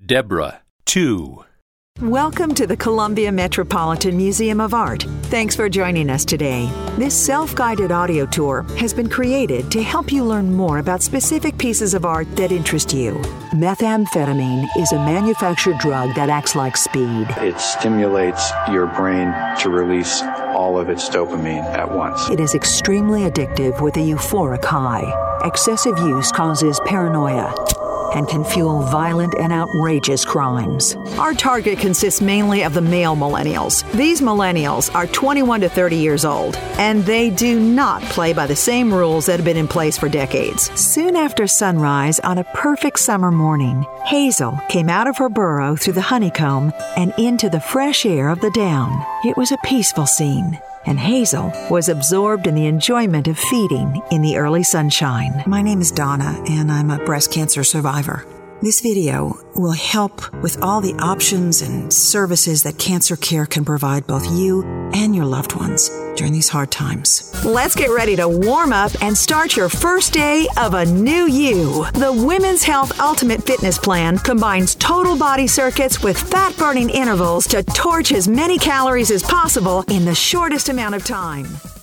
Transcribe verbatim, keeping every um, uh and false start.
Deborah. two. Welcome to the Columbia Metropolitan Museum of Art. Thanks for joining us today. This self-guided audio tour has been created to help you learn more about specific pieces of art that interest you. Methamphetamine is a manufactured drug that acts like speed. It stimulates your brain to release all of its dopamine at once. It is extremely addictive with a euphoric high. Excessive use causes paranoia and can fuel violent and outrageous crimes. Our target consists mainly of the male millennials. These millennials are twenty-one to thirty years old, and they do not play by the same rules that have been in place for decades. Soon after sunrise on a perfect summer morning, Hazel came out of her burrow through the honeycomb and into the fresh air of the down. It was a peaceful scene, and Hazel was absorbed in the enjoyment of feeding in the early sunshine. My name is Donna, and I'm a breast cancer survivor. This video will help with all the options and services that cancer care can provide both you and your loved ones during these hard times. Let's get ready to warm up and start your first day of a new you. The Women's Health Ultimate Fitness Plan combines total body circuits with fat-burning intervals to torch as many calories as possible in the shortest amount of time.